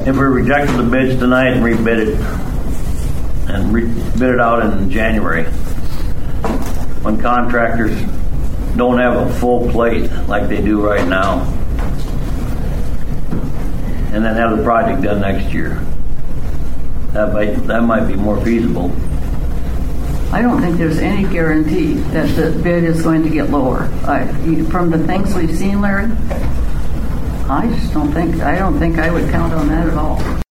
If we rejected the bids tonight and rebid it, and bid it out in January, when contractors don't have a full plate like they do right now, and then have the project done next year, that might be more feasible. I don't think there's any guarantee that the bid is going to get lower. From the things we've seen, Larry, I don't think I would count on that at all.